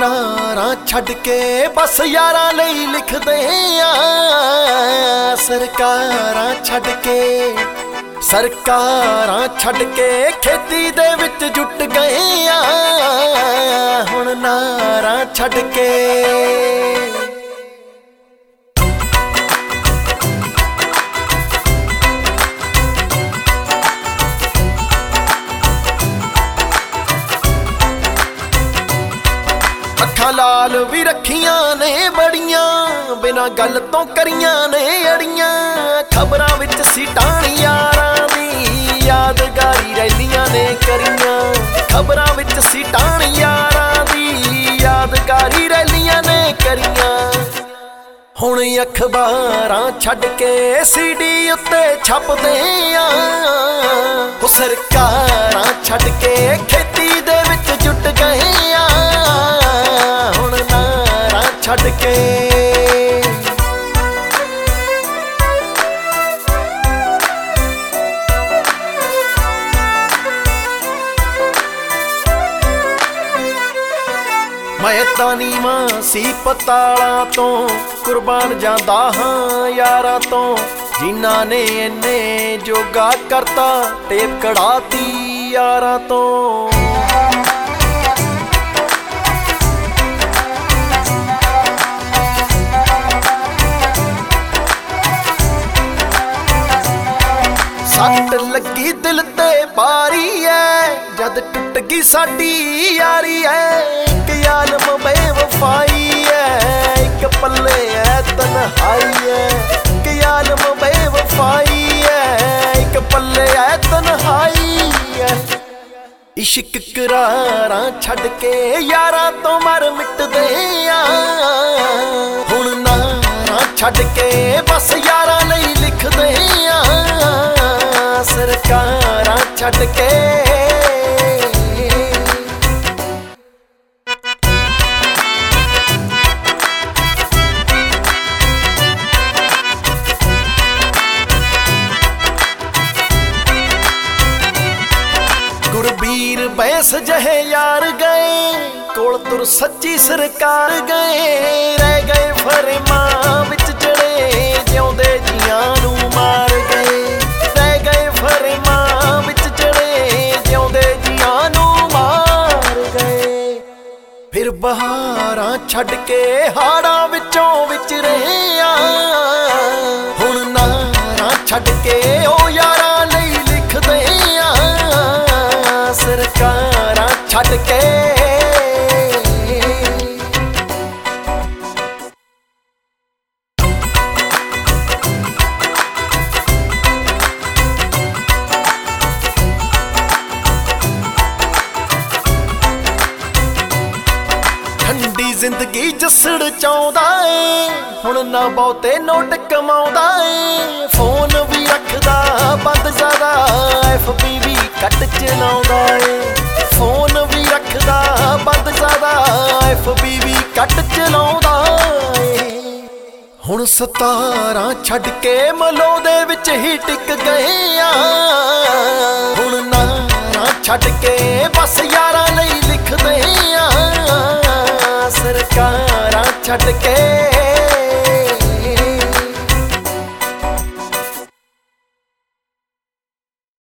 ਨਾਰਾਂ ਛੱਡ ਕੇ ਬਸ ਯਾਰਾਂ ਲਈ ਲਿਖਦੇ ਆ। ਸਰਕਾਰਾਂ ਛੱਡ ਕੇ ਖੇਤੀ ਦੇ ਵਿੱਚ ਜੁਟ ਗਏ ਆ। ਹੁਣ ਨਾਰਾਂ ਛੱਡ ਕੇ ਅੱਖਾਂ ਲਾਲ ਵੀ ਰੱਖੀਆਂ ਨੇ ਬੜੀਆਂ, ਬਿਨਾਂ ਗੱਲ ਤੋਂ ਕਰੀਆਂ ਨੇ ਅੜੀਆਂ। ਖਬਰਾਂ ਵਿੱਚ ਸੀਟਾਂ ਯਾਰਾਂ ਦੀ ਯਾਦਗਾਰੀ ਰੈਲੀਆਂ ਨੇ ਕਰੀਆਂ। ਖਬਰਾਂ ਵਿੱਚ ਸੀਟਾਂ ਯਾਰਾਂ ਦੀ ਯਾਦਗਾਰੀ ਰੈਲੀਆਂ ਨੇ ਕਰੀਆਂ। ਹੁਣ ਅਖਬਾਰਾਂ ਛੱਡ ਕੇ ਸੀਡੀ ਉੱਤੇ ਛਪਦੇ ਆ। ਉਹ ਸਰਕਾਰਾਂ ਛੱਡ ਕੇ ਖੇਤੀ ਦੇ ਵਿੱਚ ਜੁਟ ਗਏ ਆ। ਹੁਣ ਨਾਰਾਂ ਛੱਡ ਕੇ ਮੈਂ ਤਾਂ ਨੀਵਾਂ ਸੀ ਪਤਾਲਾਂ ਤੋਂ, ਕੁਰਬਾਨ ਜਾਂਦਾ ਹਾਂ ਯਾਰਾਂ ਤੋਂ। ਜਿਨ੍ਹਾਂ ਨੇ ਇੰਨੇ ਜੋਗਾ ਕਰਤਾ ਟੇਪ ਕੜਾਤੀ ਯਾਰਾਂ ਤੋਂ। ਸੱਟ ਲੱਗੀ ਦਿਲ ਤੇ ਭਾਰੀ ਐ, ਜਦ ਟੁੱਟ ਗਈ ਸਾਡੀ ਯਾਰੀ ਐ। ਇੱਕ ਆਲਮ ਬੇਵਫਾਈ ਐ, ਇੱਕ ਪੱਲੇ ਐ ਤਨਹਾਈ ਐ। ਇੱਕ ਆਲਮ ਬੇਵਫਾਈ ਐ, ਇੱਕ ਪੱਲੇ ਐ ਤਨਹਾਈ ਐ। ਇਸ਼ਕ ਕਰਾਰਾਂ ਛੱਡ ਕੇ ਯਾਰਾਂ ਤੋਂ ਮਰ ਮਿਟਦੇ ਆ। ਹੁਣ ਨਾਰਾਂ ਛੱਡ ਕੇ ਬਸ ਯਾਰਾਂ ਲਈ ਲਿਖਦੇ ਆ। ਸਰਕਾਰਾਂ ਛੱਡ ਕੇ ਗੁਰਬੀਰ ਬੈਂਸ ਜਿਹੇ ਯਾਰ ਗਏ, ਕੋਲ ਤੁਰ ਸੱਚੀ ਸਰਕਾਰ ਗਏ। ਰਹਿ ਗਏ ਫਰਮਾਂ ਵਿੱਚ ਜੜੇ, ਜਿਉਂਦੇ ਜੀਆਂ ਨੂੰ ਮਾਰ ਗਏ। ਰਹਿ ਗਏ ਫਰਮਾਂ ਵਿੱਚ ਜੜੇ, ਜਿਉਂਦੇ ਜੀਆਂ ਨੂੰ ਮਾਰ ਗਏ। ਫਿਰ ਬਹਾਰਾਂ ਛੱਡ ਕੇ ਹਾੜਾਂ ਵਿੱਚੋਂ ਵਿਚਰੇ ਆ। ਹੁਣ ਨਾਰਾਂ ਛੱਡ ਕੇ ਉਹ ਯਾਰਾਂ ਲਈ ਲਿਖਦੇ ਆ। ਸਰਕਾਰਾਂ ਛੱਡ ਕੇ ਠੰਡੀ ਜ਼ਿੰਦਗੀ ਜਸੜ ਚਾਹੁੰਦਾ ਏ, ਹੁਣ ਨਾ ਬਹੁਤੇ ਨੋਟ ਕਮਾਉਂਦਾ ਏ। ਫੋਨ ਵੀ ਰੱਖਦਾ ਬੰਦ ਜ਼ਿਆਦਾ, FB ਵੀ ਘੱਟ ਚਲਾਉਂਦਾ ਏ। ਫੋਨ ਵੀ ਰੱਖਦਾ ਬੰਦ ਜ਼ਿਆਦਾ, FB ਵੀ ਘੱਟ ਚਲਾਉਂਦਾ ਏ। ਹੁਣ 17 ਛੱਡ ਕੇ ਮਲੋ ਦੇ ਵਿੱਚ ਹੀ ਟਿਕ ਗਏ ਆ। ਹੁਣ ਨਾਰਾਂ ਛੱਡ ਕੇ ਬਸ ਯਾਰਾਂ ਲਈ ਲਿਖਦੇ ਆ। ਸਰਕਾਰਾਂ ਛੱਡ ਕੇ